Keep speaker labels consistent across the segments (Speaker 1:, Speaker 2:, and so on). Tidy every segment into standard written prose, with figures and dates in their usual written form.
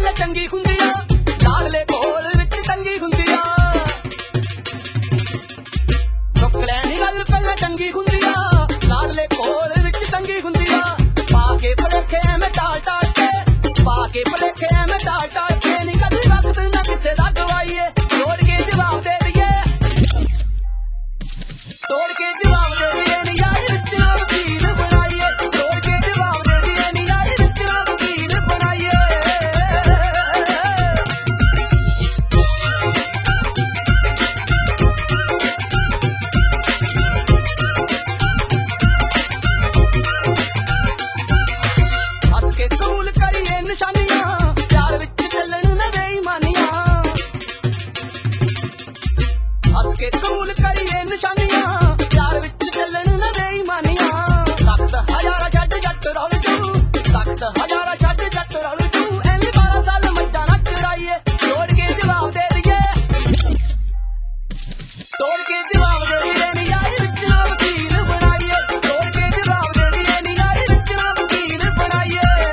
Speaker 1: ਪਹਿਲਾਂ ਚੰਗੀ ਹੁੰਦੀ ਆ, ਲਾਡਲੇ ਕੋਲ ਵਿੱਚ ਤੰਗੀ ਹੁੰਦੀ ਆ। ਚੁੱਕ ਲੈਣੀ ਗੱਲ ਪਹਿਲਾਂ ਚੰਗੀ ਹੁੰਦੀ ਆ, ਲਾਡਲੇ ਕੋਲ ਵਿੱਚ ਤੰਗੀ ਹੁੰਦੀ ਆ। ਪਾ ਕੇ ਭੁਲੇਖੇ ਐਵੇਂ ਟਾਲ ਟਾਲ ਕੇ, ਪਾ ਕੇ ਭੁਲੇਖੇ ਐਵੇਂ ਟਾਲ ਟਾਲ ਕੇ, ਨੀ ਕਦੇ ਵਕਤ ਨਾ ਕਿਸੇ ਦਾ ਗਵਾਈਏ, ਤੋੜ ਕੇ ਜਵਾਬ ਦੇ ਦਈਏ, ਤੋੜ ਕੇ ਜਵਾਬ ਦੇ ਦਈਏ ਨੀ ਯਾਰ ਵਿੱਚ ਵਕੀਲ ਬਣਾਈਏ, ਤੋੜ ਕੇ ਜਵਾਬ ਦੇ ਦਈਏ ਨੀ ਯਾਰ ਵਿੱਚ ਵਕੀਲ ਬਣਾਈਏ। ਹੱਸ ਕੇ ਕਬੂਲ ਕਰੀਏ ਨਿਸ਼ਾਨੀਆਂ, ਪਿਆਰ ਵਿੱਚ ਚੱਲਣ ਨਾ ਬੇਈਮਾਨੀਆਂ। ਹੱਸ ਕੇ ਕਬੂਲ ਕਰੀਏ ਨਿਸ਼ਾਨੀਆਂ, ਪਿਆਰ ਵਿੱਚ ਚੱਲਣ ਨਾ ਬੇਈਮਾਨੀਆਂ। ਤਖਤ ਹਜ਼ਾਰਾਂ ਛੱਡ ਜੱਟ ਰੌਲ ਜੂ, ਤਖਤ ਹਜ਼ਾਰਾਂ ਛੱਡ ਜੱਟ ਰੌਲ ਜੂ, ਐਵੇਂ 12 ਸਾਲ ਮੱਝਾਂ ਨਾ ਚਰਾਈਏ, ਤੋੜ ਕੇ ਜਵਾਬ ਦੇ ਦਈਏ, ਤੋੜ ਕੇ ਜਵਾਬ ਦੇ ਦਈਏ ਨੀ ਯਾਰ ਵਿੱਚ ਵਕੀਲ ਬਣਾਈਏ, ਤੋੜ ਕੇ ਜਵਾਬ ਦੇ ਦਈਏ ਨੀ ਯਾਰ ਵਿੱਚ ਵਕੀਲ ਬਣਾਈਏ।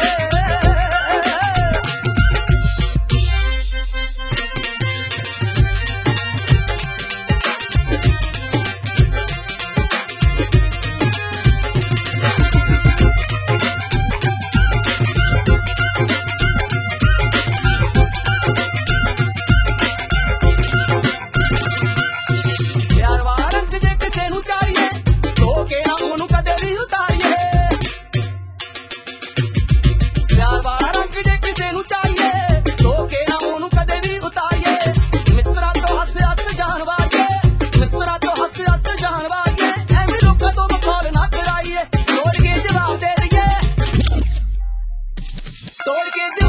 Speaker 1: ਪਿਆਰ ਵਾਲਾ ਰੰਗ ਜੇ ਕਿਸੇ ਨੂੰ ਚਾਹੀਏ, ਧੋ ਕੇ ਨਾ ਉਹਨੂੰ ਕਦੇ ਵੀ ਉਤਾਰੀਏ। ਪਿਆਰ ਵਾਲਾ ਰੰਗ ਜੇ ਕਿਸੇ ਨੂੰ ਚਾਹੀਏ, ਧੋ ਕੇ ਨਾ ਉਹਨੂੰ ਕਦੇ ਵੀ ਉਤਾਰੀਏ। ਮਿੱਤਰਾਂ ਤੋਂ ਹੱਸ ਹੱਸ ਜਾਣ ਵਾਲੀਏ, ਮਿੱਤਰਾਂ ਤੋਂ ਹੱਸ ਹੱਸ ਜਾਣ ਵਾਲੀਏ, ਐਵੇਂ ਲੋਕਾਂ ਤੋਂ ਮਖੌਲ ਨਾ ਕਰਾਈਏ, ਤੋੜ ਕੇ ਜਵਾਬ ਦੇ ਦਈਏ, ਤੋੜ ਕੇ